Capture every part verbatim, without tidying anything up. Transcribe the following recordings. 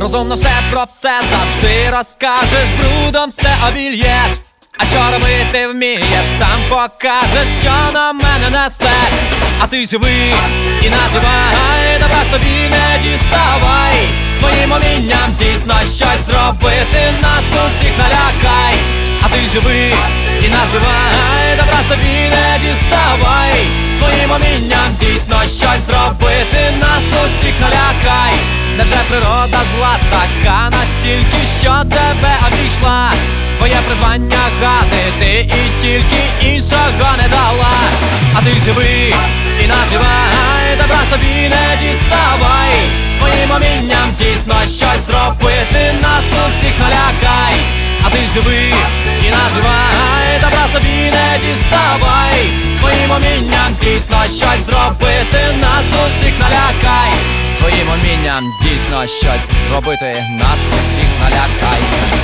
Розумно все про все завжди розкажеш, брудом все обільєш. А що робити вмієш, сам покажеш, що на мене несе. А ти живи і наживай, добра собі не діставай. Своїм умінням дійсно щось зробити, нас усіх налякай. А ти живи і наживай, добра собі не діставай. Своїм умінням дійсно щось зробити, нас усіх налякай. Невже природа зла така настільки, що тебе обійшла? Твоє призвання гадити і тільки іншого не дала. А ти живи і наживай, добра собі не діставай. Своїм умінням дійсно щось зробити, нас усіх налякай. А ти живи і наживай, добра собі не діставай. Своїм умінням дійсно щось зробити, нас усіх налякай. Своїм умінням дійсно щось зробити, нас усіх налякай.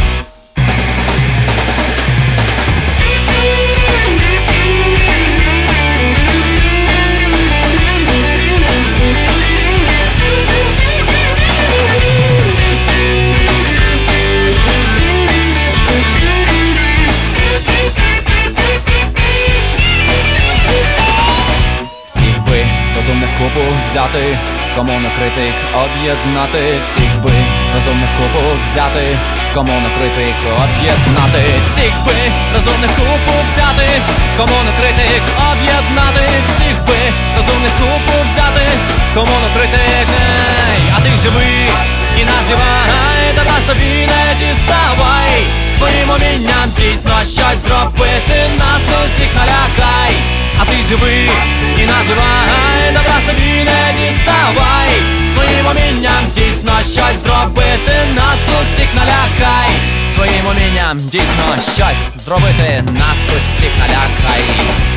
Розумних купу взяти, кому на критик об'єднати. Всіх би розумних купу взяти, кому на критик об'єднати. Всіх би розумних купу взяти, кому на критик об'єднати. Всіх би розумних купу взяти, кому на критик. А ти живи і наживай, добра собі не діставай. Своїм умінням дійсно щось зробити, нас усіх налякай. А ти живи і наживай, добра собі не діставай. Своїм умінням дійсно щось зробити, нас усіх налякай. Своїм умінням дійсно щось зробити, нас усіх налякай.